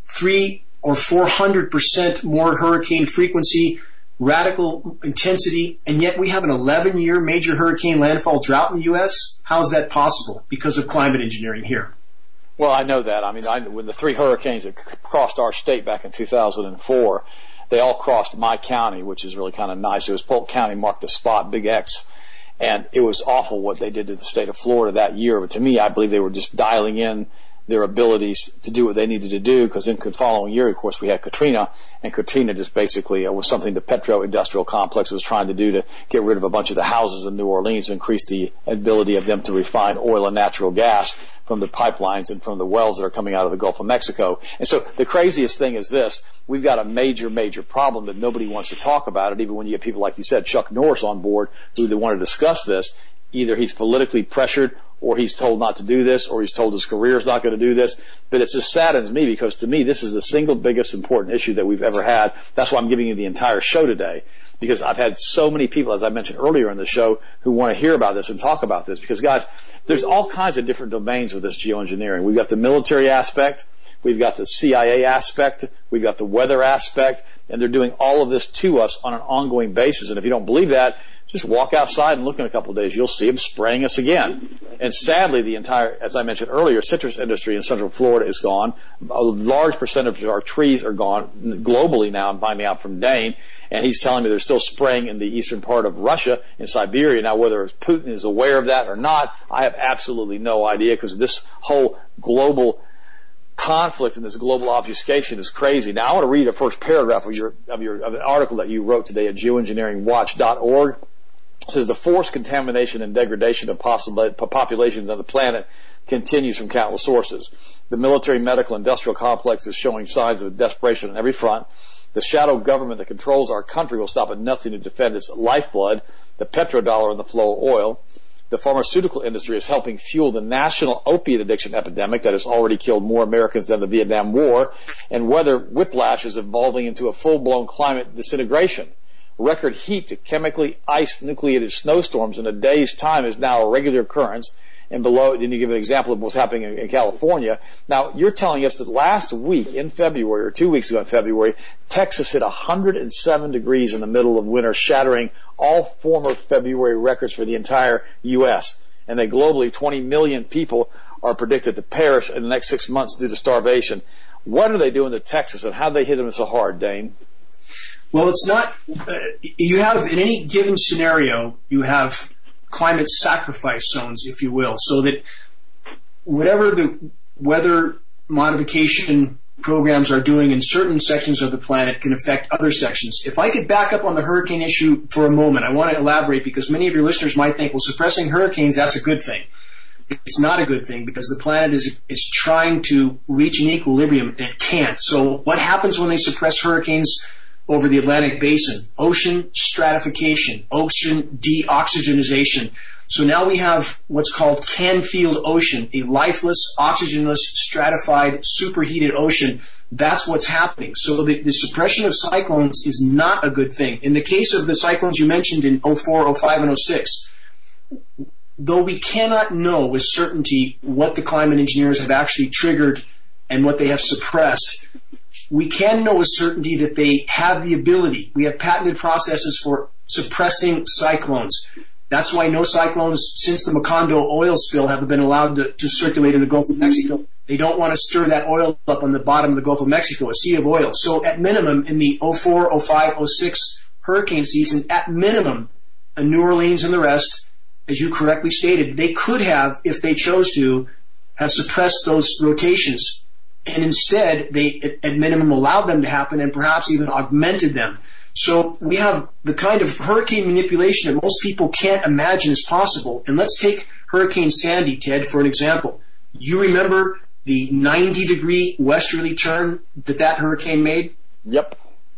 300 or 400% more hurricane frequency, radical intensity, and yet we have an 11-year major hurricane landfall drought in the U.S.? How is that possible? Because of climate engineering here. Well, I know that. I mean, when the 3 hurricanes that crossed our state back in 2004, they all crossed my county, which is really kind of nice. It was Polk County marked the spot, big X. And it was awful what they did to the state of Florida that year. But to me, I believe they were just dialing in their abilities to do what they needed to do, because in the following year, of course, we had Katrina, and Katrina just basically was something the petro-industrial complex was trying to do to get rid of a bunch of the houses in New Orleans and increase the ability of them to refine oil and natural gas from the pipelines and from the wells that are coming out of the Gulf of Mexico. And so the craziest thing is this: we've got a major, major problem that nobody wants to talk about it, even when you get people like you said, Chuck Norris on board, who they want to discuss this. Either he's politically pressured, or he's told not to do this, or he's told his career is not going to do this. But it just saddens me, because to me, this is the single biggest important issue that we've ever had. That's why I'm giving you the entire show today, because I've had so many people, as I mentioned earlier in the show, who want to hear about this and talk about this. Because, guys, there's all kinds of different domains with this geoengineering. We've got the military aspect, we've got the CIA aspect, we've got the weather aspect, and they're doing all of this to us on an ongoing basis. And if you don't believe that, just walk outside and look in a couple of days. You'll see them spraying us again. And sadly, the entire, as I mentioned earlier, citrus industry in Central Florida is gone. A large percentage of our trees are gone globally now. I'm finding out from Dane. And he's telling me they're still spraying in the eastern part of Russia, in Siberia. Now, whether Putin is aware of that or not, I have absolutely no idea, because this whole global conflict and this global obfuscation is crazy. Now, I want to read the first paragraph of an article that you wrote today at geoengineeringwatch.org. It says the forced contamination and degradation of populations on the planet continues from countless sources. The military, medical, industrial complex is showing signs of desperation on every front. The shadow government that controls our country will stop at nothing to defend its lifeblood, the petrodollar and the flow of oil. The pharmaceutical industry is helping fuel the national opiate addiction epidemic that has already killed more Americans than the Vietnam War. And weather whiplash is evolving into a full-blown climate disintegration. Record heat to chemically iced nucleated snowstorms in a day's time is now a regular occurrence. And below, then you give an example of what's happening in California. Now, you're telling us that last week in February, or 2 weeks ago in February, Texas hit 107 degrees in the middle of winter, shattering all former February records for the entire U.S. And that globally, 20 million people are predicted to perish in the next 6 months due to starvation. What are they doing to Texas, and how do they hit them so hard, Dane? Well, it's not, you have, in any given scenario, you have climate sacrifice zones, if you will, so that whatever the weather modification programs are doing in certain sections of the planet can affect other sections. If I could back up on the hurricane issue for a moment, I want to elaborate, because many of your listeners might think, well, suppressing hurricanes, that's a good thing. It's not a good thing, because the planet is trying to reach an equilibrium, and it can't. So what happens when they suppress hurricanes over the Atlantic basin? Ocean stratification, ocean deoxygenization. So now we have what's called Canfield Ocean, a lifeless, oxygenless, stratified, superheated ocean. That's what's happening. So the suppression of cyclones is not a good thing. In the case of the cyclones you mentioned in 04, 05, and 06, though we cannot know with certainty what the climate engineers have actually triggered and what they have suppressed, we can know with certainty that they have the ability. We have patented processes for suppressing cyclones. That's why no cyclones since the Macondo oil spill have been allowed to circulate in the Gulf of Mexico. They don't want to stir that oil up on the bottom of the Gulf of Mexico, a sea of oil. So at minimum, in the 04, 05, 06 hurricane season, at minimum, New Orleans and the rest, as you correctly stated, they could have, if they chose to, have suppressed those rotations. And instead, they, at minimum, allowed them to happen and perhaps even augmented them. So we have the kind of hurricane manipulation that most people can't imagine is possible. And let's take Hurricane Sandy, Ted, for an example. You remember the 90-degree westerly turn that hurricane made? Yep.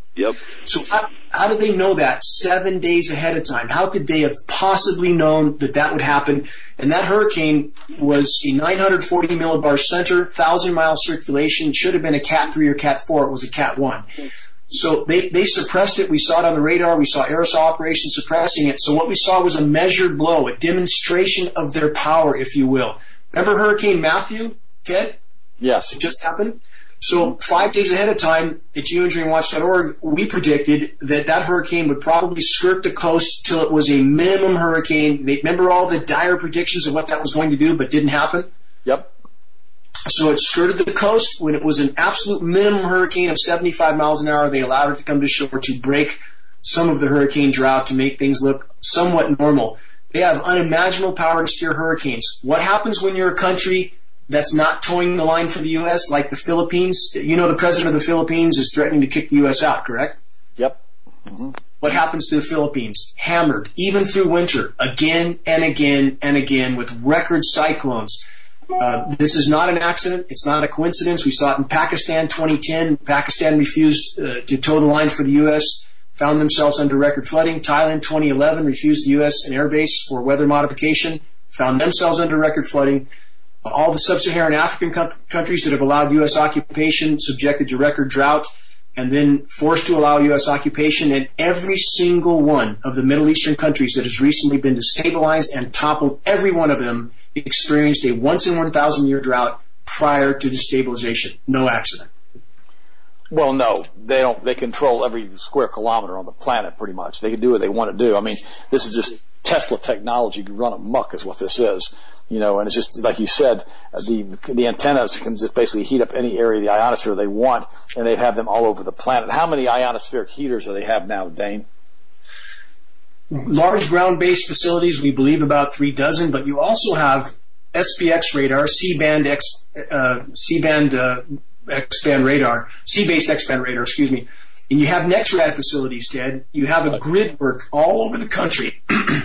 So how did they know that 7 days ahead of time? How could they have possibly known that would happen? And that hurricane was a 940 millibar center, 1,000-mile circulation. It should have been a Cat 3 or Cat 4. It was a Cat 1. So they suppressed it. We saw it on the radar. We saw aerosol operations suppressing it. So what we saw was a measured blow, a demonstration of their power, if you will. Remember Hurricane Matthew, Ted? Yes. It just happened. So 5 days ahead of time at geoengineeringwatch.org, we predicted that hurricane would probably skirt the coast till it was a minimum hurricane. Remember all the dire predictions of what that was going to do, but didn't happen? Yep. So it skirted the coast when it was an absolute minimum hurricane of 75 miles an hour. They allowed it to come to shore to break some of the hurricane drought to make things look somewhat normal. They have unimaginable power to steer hurricanes. What happens when you're a country that's not towing the line for the U.S., like the Philippines? You know the president of the Philippines is threatening to kick the U.S. out, correct? Yep. Mm-hmm. What happens to the Philippines? Hammered, even through winter, again and again and again with record cyclones. This is not an accident. It's not a coincidence. We saw it in Pakistan 2010. Pakistan refused to tow the line for the U.S., found themselves under record flooding. Thailand 2011 refused the U.S. an airbase for weather modification, found themselves under record flooding. All the sub-Saharan African countries that have allowed U.S. occupation subjected to record drought and then forced to allow U.S. occupation. And every single one of the Middle Eastern countries that has recently been destabilized and toppled, every one of them experienced a once-in-1,000-year drought prior to destabilization. No accident. Well, no, they don't. They control every square kilometer on the planet pretty much. They can do what they want to do. I mean, this is just Tesla technology run amok is what this is. You know, and it's just, like you said, the antennas can just basically heat up any area of the ionosphere they want, and they have them all over the planet. How many ionospheric heaters do they have now, Dane? Large ground-based facilities, we believe about 36, but you also have SPX radar, C-band X-band radar, C-based X-band radar, excuse me. And you have NexRad facilities, Ted. You have a grid work all over the country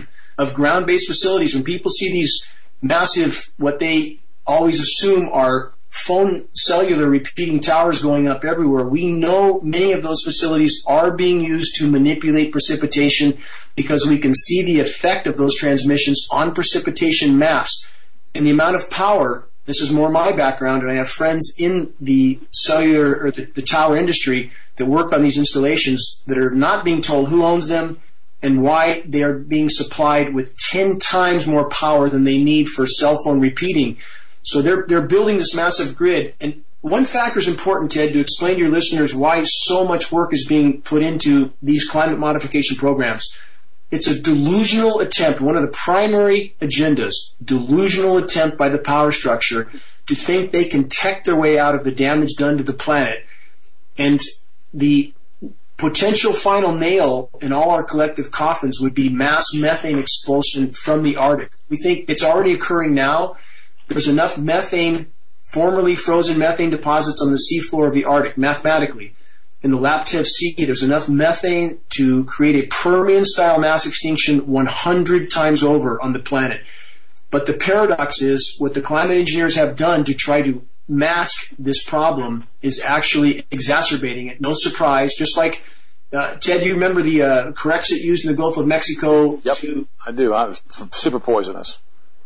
of ground-based facilities. When people see these massive, what they always assume are phone cellular repeating towers going up everywhere, we know many of those facilities are being used to manipulate precipitation because we can see the effect of those transmissions on precipitation maps. And the amount of power, this is more my background, and I have friends in the cellular or the tower industry that work on these installations that are not being told who owns them and why they are being supplied with 10 times more power than they need for cell phone repeating. So they're building this massive grid. And one factor is important, Ted, to explain to your listeners why so much work is being put into these climate modification programs. It's a delusional attempt, one of the primary agendas, delusional attempt by the power structure to think they can tech their way out of the damage done to the planet. And the potential final nail in all our collective coffins would be mass methane expulsion from the Arctic. We think it's already occurring now. There's enough methane, formerly frozen methane deposits on the seafloor of the Arctic, mathematically. In the Laptev Sea, there's enough methane to create a Permian-style mass extinction 100 times over on the planet. But the paradox is, what the climate engineers have done to try to mask this problem is actually exacerbating it. No surprise. Just like, Ted, you remember the Corexit used in the Gulf of Mexico? Yep, I do. I was super poisonous.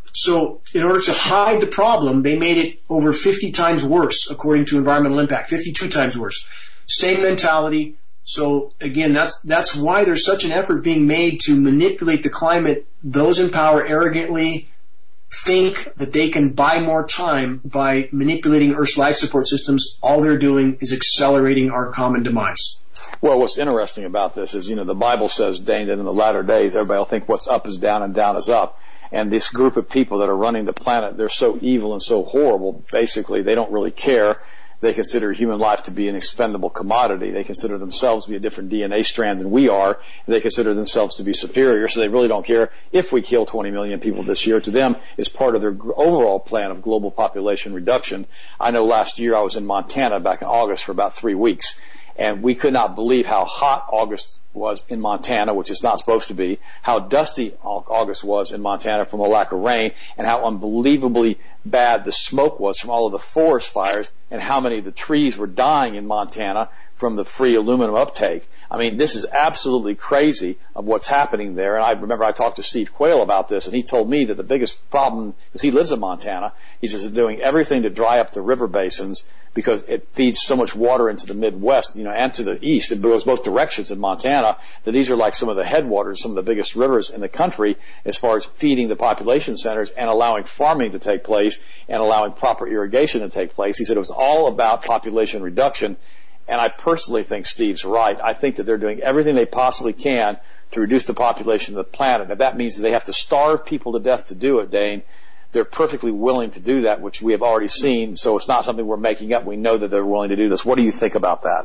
So in order to hide the problem, they made it over 50 times worse, according to environmental impact, 52 times worse. Same mentality. So again, that's why there's such an effort being made to manipulate the climate. Those in power arrogantly think that they can buy more time by manipulating Earth's life support systems. All they're doing is accelerating our common demise. Well, what's interesting about this is, the Bible says, Dane, that in the latter days, everybody will think what's up is down and down is up. And this group of people that are running the planet, they're so evil and so horrible, basically, they don't really care. They consider human life to be an expendable commodity. They consider themselves to be a different DNA strand than we are. They consider themselves to be superior, so they really don't care if we kill 20 million people this year. To them, it's part of their overall plan of global population reduction. I know last year I was in Montana back in August for about 3 weeks, and we could not believe how hot August was in Montana, which it's not supposed to be, how dusty August was in Montana from a lack of rain, and how unbelievably bad the smoke was from all of the forest fires, and how many of the trees were dying in Montana from the free aluminum uptake. I mean, this is absolutely crazy of what's happening there. And I remember I talked to Steve Quayle about this, and he told me that the biggest problem, because he lives in Montana, he's just doing everything to dry up the river basins because it feeds so much water into the Midwest, and to the east. It goes both directions in Montana, that these are like some of the headwaters, some of the biggest rivers in the country as far as feeding the population centers and allowing farming to take place and allowing proper irrigation to take place. He said it was all about population reduction. And I personally think Steve's right. I think that they're doing everything they possibly can to reduce the population of the planet. If that means that they have to starve people to death to do it, Dane, they're perfectly willing to do that, which we have already seen. So it's not something we're making up. We know that they're willing to do this. What do you think about that?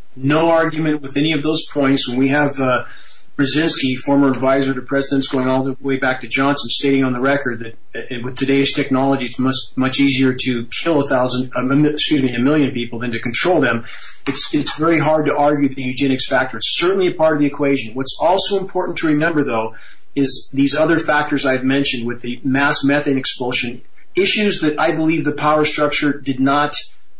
No argument with any of those points. When we have Brzezinski, former advisor to presidents going all the way back to Johnson, stating on the record that with today's technology, it's much easier to kill a million people than to control them. It's very hard to argue the eugenics factor. It's certainly a part of the equation. What's also important to remember, though, is these other factors I've mentioned with the mass methane expulsion, issues that I believe the power structure did not,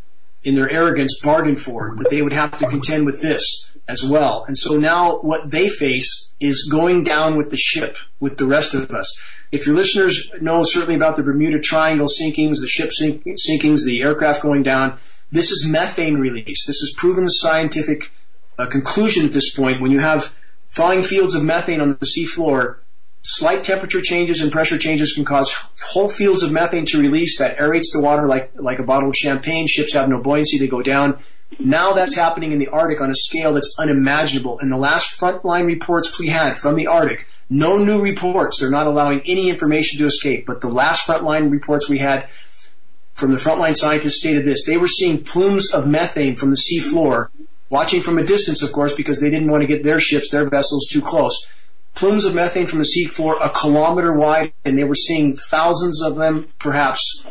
in their arrogance, bargain for, that they would have to contend with this as well. And so now what they face is going down with the ship, with the rest of us. If your listeners know certainly about the Bermuda Triangle sinkings, the ship sinkings, the aircraft going down, this is methane release. This is proven scientific conclusion at this point. When you have thawing fields of methane on the seafloor, slight temperature changes and pressure changes can cause whole fields of methane to release that aerates the water like a bottle of champagne. Ships have no buoyancy, they go down. Now that's happening in the Arctic on a scale that's unimaginable. In the last frontline reports we had from the Arctic, no new reports. They're not allowing any information to escape. But the last frontline reports we had from the frontline scientists stated this. They were seeing plumes of methane from the seafloor, watching from a distance, of course, because they didn't want to get their ships, their vessels, too close. Plumes of methane from the seafloor a kilometer wide, and they were seeing thousands of them, perhaps,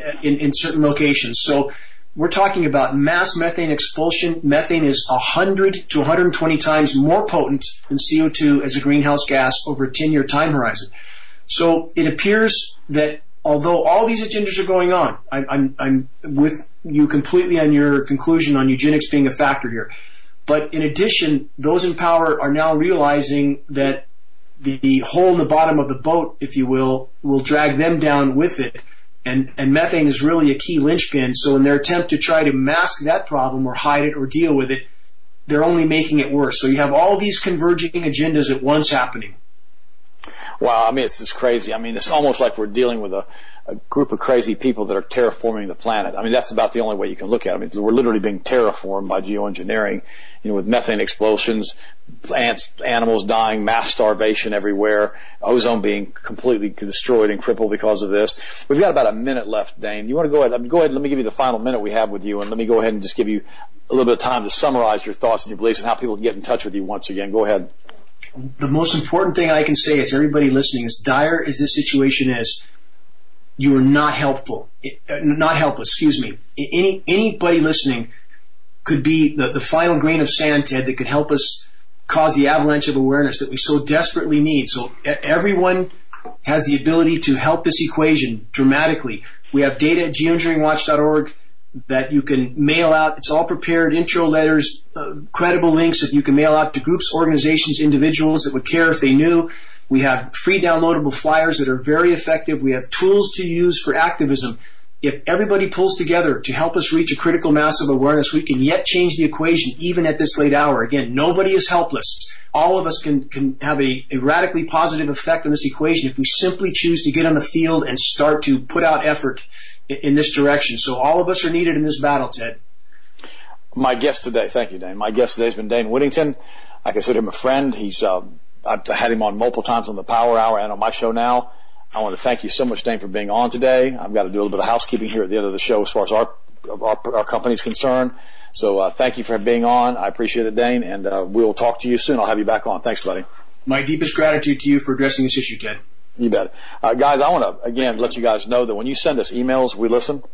in certain locations. So we're talking about mass methane expulsion. Methane is 100 to 120 times more potent than CO2 as a greenhouse gas over a 10-year time horizon. So it appears that although all these agendas are going on, I'm with you completely on your conclusion on eugenics being a factor here. But in addition, those in power are now realizing that the hole in the bottom of the boat, if you will drag them down with it. And methane is really a key linchpin. So in their attempt to try to mask that problem or hide it or deal with it, they're only making it worse. So you have all these converging agendas at once happening. Wow, I mean, it's just crazy. I mean, it's almost like we're dealing with a group of crazy people that are terraforming the planet. I mean, that's about the only way you can look at it. I mean, we're literally being terraformed by geoengineering, with methane explosions, plants, animals dying, mass starvation everywhere, ozone being completely destroyed and crippled because of this. We've got about a minute left, Dane. You want to go ahead? Go ahead. Let me give you the final minute we have with you, and let me go ahead and just give you a little bit of time to summarize your thoughts and your beliefs and how people can get in touch with you once again. Go ahead. The most important thing I can say is everybody listening, as dire as this situation is, you are not helpful. Not helpless, excuse me. Anybody listening could be the final grain of sand, Ted, that could help us cause the avalanche of awareness that we so desperately need. So everyone has the ability to help this equation dramatically. We have data at geoengineeringwatch.org that you can mail out. It's all prepared, intro letters, credible links that you can mail out to groups, organizations, individuals that would care if they knew. We have free downloadable flyers that are very effective. We have tools to use for activism. If everybody pulls together to help us reach a critical mass of awareness, we can yet change the equation even at this late hour. Again, nobody is helpless. All of us can have a radically positive effect on this equation if we simply choose to get on the field and start to put out effort in this direction. So all of us are needed in this battle, Ted. My guest today, thank you, Dane. My guest today has been Dane Whittington. I consider him a friend. I've had him on multiple times on the Power Hour and on my show now. I want to thank you so much, Dane, for being on today. I've got to do a little bit of housekeeping here at the end of the show as far as our our company's concerned. So thank you for being on. I appreciate it, Dane, and we'll talk to you soon. I'll have you back on. Thanks, buddy. My deepest gratitude to you for addressing this issue, Ted. You bet. Guys, I want to, again, let you guys know that when you send us emails, we listen.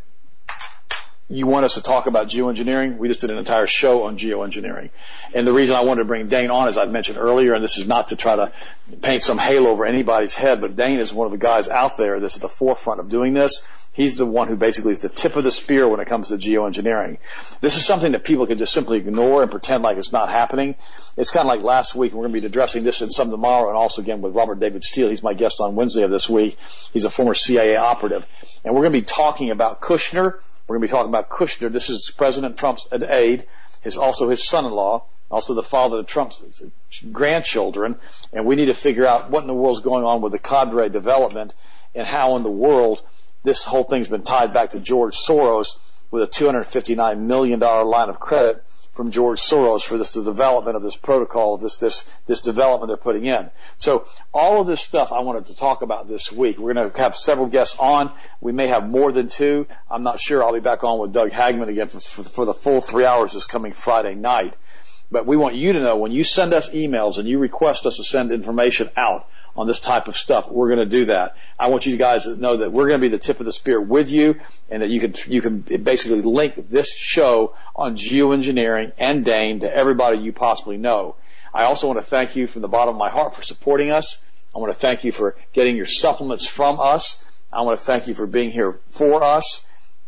You want us to talk about geoengineering. We just did an entire show on geoengineering. And the reason I wanted to bring Dane on, as I mentioned earlier, and this is not to try to paint some halo over anybody's head, but Dane is one of the guys out there that's at the forefront of doing this. He's the one who basically is the tip of the spear when it comes to geoengineering. This is something that people can just simply ignore and pretend like it's not happening. It's kind of like last week, and we're going to be addressing this in some tomorrow, and also again with Robert David Steele. He's my guest on Wednesday of this week. He's a former CIA operative. And we're going to be talking about Kushner. We're going to be talking about Kushner. This is President Trump's aide, also his son-in-law, also the father of Trump's grandchildren. And we need to figure out what in the world's going on with the cadre development and how in the world this whole thing's been tied back to George Soros with a $259 million line of credit from George Soros for the development of this protocol, this development they're putting in. So all of this stuff I wanted to talk about this week. We're going to have several guests on. We may have more than two. I'm not sure. I'll be back on with Doug Hagman again for the full 3 hours this coming Friday night. But we want you to know when you send us emails and you request us to send information out on this type of stuff, we're going to do that. I want you guys to know that we're going to be the tip of the spear with you, and that you can basically link this show on geoengineering and Dane to everybody you possibly know. I also want to thank you from the bottom of my heart for supporting us. I want to thank you for getting your supplements from us. I want to thank you for being here for us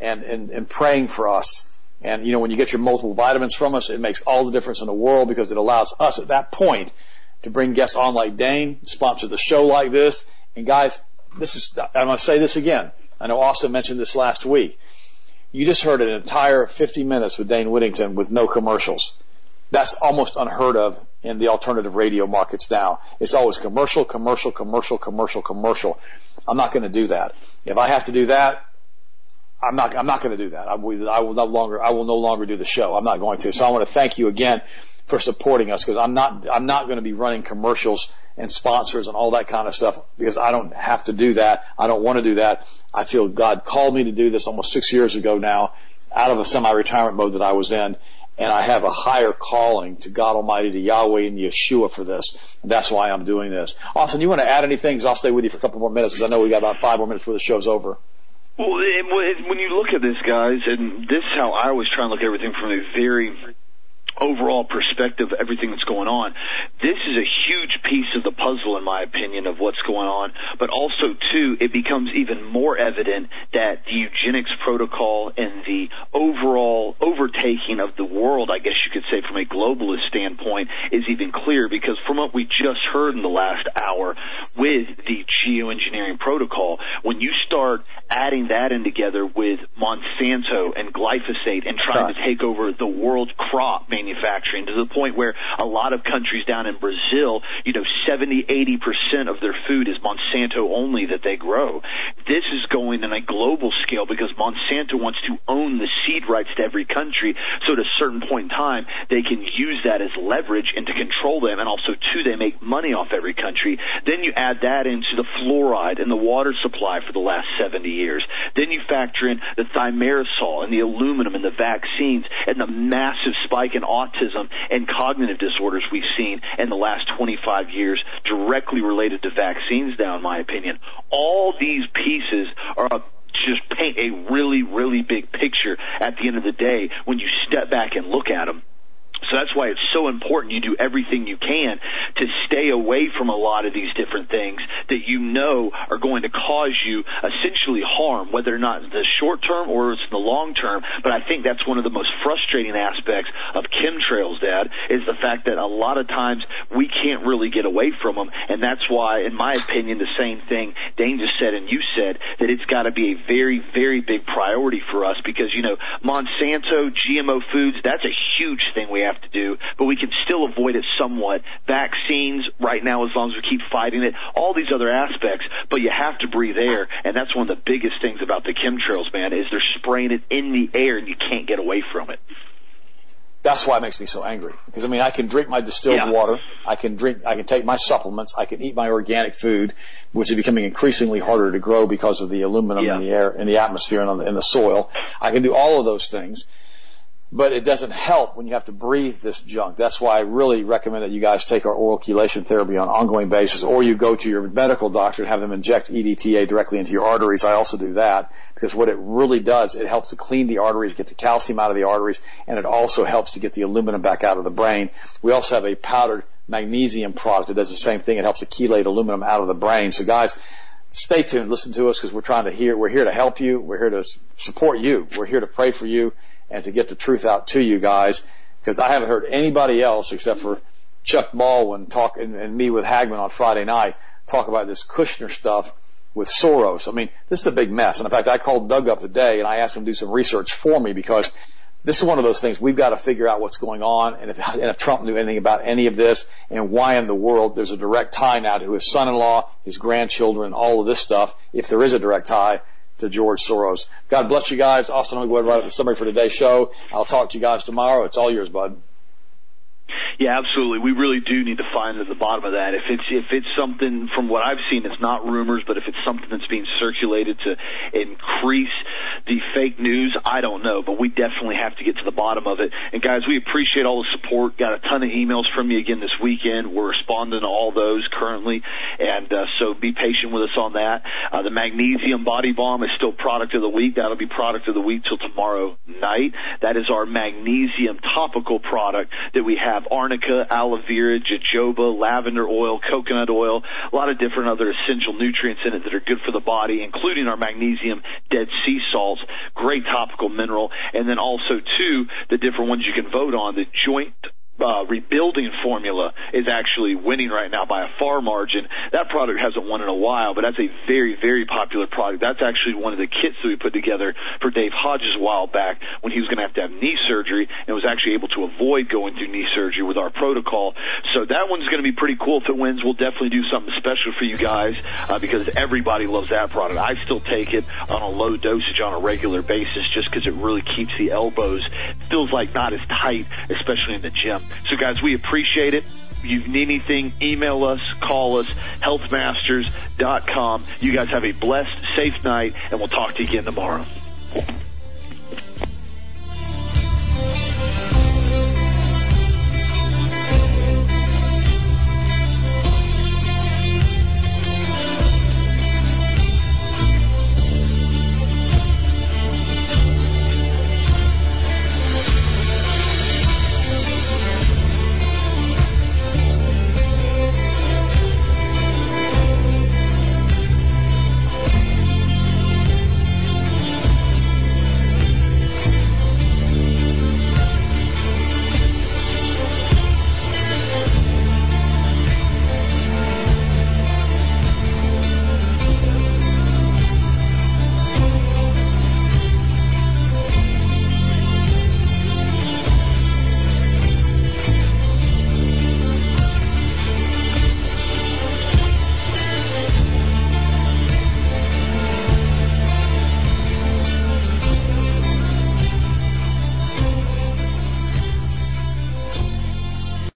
and praying for us. And, you know, when you get your multiple vitamins from us, it makes all the difference in the world, because it allows us at that point to bring guests on like Dane, sponsor the show like this. And guys, I'm going to say this again. I know Austin mentioned this last week. You just heard an entire 50 minutes with Dane Whittington with no commercials. That's almost unheard of in the alternative radio markets now. It's always commercial, commercial, commercial, commercial, commercial. I'm not going to do that. If I have to do that, I'm not going to do that. I will no longer do the show. I'm not going to. So I want to thank you again for supporting us, because I'm not going to be running commercials and sponsors and all that kind of stuff, because I don't have to do that. I don't want to do that. I feel God called me to do this almost 6 years ago now, out of a semi-retirement mode that I was in, and I have a higher calling to God Almighty, to Yahweh and Yeshua for this. And that's why I'm doing this. Austin, you want to add anything? Because I'll stay with you for a couple more minutes, because I know we got about 5 more minutes before the show's over. Well, when you look at this, guys, and this is how I always try and look at everything from a very overall perspective of everything that's going on. This is a huge piece of the puzzle, in my opinion, of what's going on. But also, too, it becomes even more evident that the eugenics protocol and the overall overtaking of the world, I guess you could say, from a globalist standpoint, is even clearer, because from what we just heard in the last hour with the geoengineering protocol, when you start adding that in together with Monsanto and glyphosate and trying to take over the world crop manufacturing to the point where a lot of countries down in Brazil, 70-80% of their food is Monsanto only that they grow. This is going on a global scale because Monsanto wants to own the seed rights to every country, so at a certain point in time they can use that as leverage and to control them, and also too they make money off every country. Then you add that into the fluoride and the water supply for the last 70 years. Then you factor in the thimerosal and the aluminum and the vaccines and the massive spike in autism and cognitive disorders we've seen in the last 25 years directly related to vaccines now, in my opinion. All these pieces are just paint a really, really big picture at the end of the day when you step back and look at them. So that's why it's so important you do everything you can to stay away from a lot of these different things that you know are going to cause you essentially harm, whether or not in the short term or it's in the long term. But I think that's one of the most frustrating aspects of chemtrails, Dad, is the fact that a lot of times we can't really get away from them. And that's why, in my opinion, the same thing Dane just said and you said, that it's got to be a very, very big priority for us because, Monsanto, GMO foods, that's a huge thing we have to do, but we can still avoid it somewhat. Vaccines right now, as long as we keep fighting it, all these other aspects, but you have to breathe air, and that's one of the biggest things about the chemtrails, man, is they're spraying it in the air and you can't get away from it. That's why it makes me so angry. Because, I mean, I can drink my distilled water. I can take my supplements. I can eat my organic food, which is becoming increasingly harder to grow because of the aluminum in the air, in the atmosphere, and in the soil. I can do all of those things. But it doesn't help when you have to breathe this junk. That's why I really recommend that you guys take our oral chelation therapy on an ongoing basis, or you go to your medical doctor and have them inject EDTA directly into your arteries. I also do that because what it really does, it helps to clean the arteries, get the calcium out of the arteries, and it also helps to get the aluminum back out of the brain. We also have a powdered magnesium product that does the same thing. It helps to chelate aluminum out of the brain. So guys, stay tuned. Listen to us because we're here to help you. We're here to support you. We're here to pray for you and to get the truth out to you guys, because I haven't heard anybody else except for Chuck Baldwin and me with Hagman on Friday night talk about this Kushner stuff with Soros. I mean, this is a big mess. And in fact, I called Doug up today and I asked him to do some research for me, because this is one of those things we've got to figure out what's going on, and if Trump knew anything about any of this, and why in the world there's a direct tie now to his son-in-law, his grandchildren, all of this stuff, if there is a direct tie to George Soros. God bless you guys. Austin, I'm going to go right up the summary for today's show. I'll talk to you guys tomorrow. It's all yours, bud. Yeah, absolutely. We really do need to find at the bottom of that. If it's something, from what I've seen, it's not rumors, but if it's something that's being circulated to increase the fake news, I don't know. But we definitely have to get to the bottom of it. And guys, we appreciate all the support. Got a ton of emails from you again this weekend. We're responding to all those currently, and so be patient with us on that. The Magnesium Body Balm is still product of the week. That'll be product of the week till tomorrow night. That is our magnesium topical product that we have. Arnica, aloe vera, jojoba, lavender oil, coconut oil, a lot of different other essential nutrients in it that are good for the body, including our magnesium Dead Sea salts, great topical mineral, and then also, too, the different ones you can vote on. The joint rebuilding formula is actually winning right now by a far margin. That product hasn't won in a while, but that's a very, very popular product. That's actually one of the kits that we put together for Dave Hodges a while back when he was going to have knee surgery and was actually able to avoid going through knee surgery with our protocol. So that one's going to be pretty cool. If it wins, we'll definitely do something special for you guys because everybody loves that product. I still take it on a low dosage on a regular basis just because it really keeps the elbows, feels like not as tight, especially in the gym. So, guys, we appreciate it. If you need anything, email us, call us, healthmasters.com. You guys have a blessed, safe night, and we'll talk to you again tomorrow.